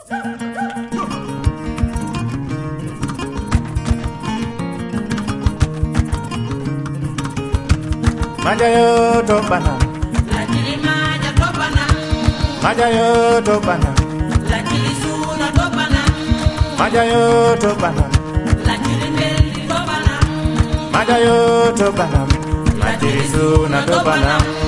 Majayo to banam, Lakili maja to banam, Majayo to banam, lakili suna to banam, Majayo to banam, lakili mbeli to banam, Majayo to banam, Majiri suna to banam.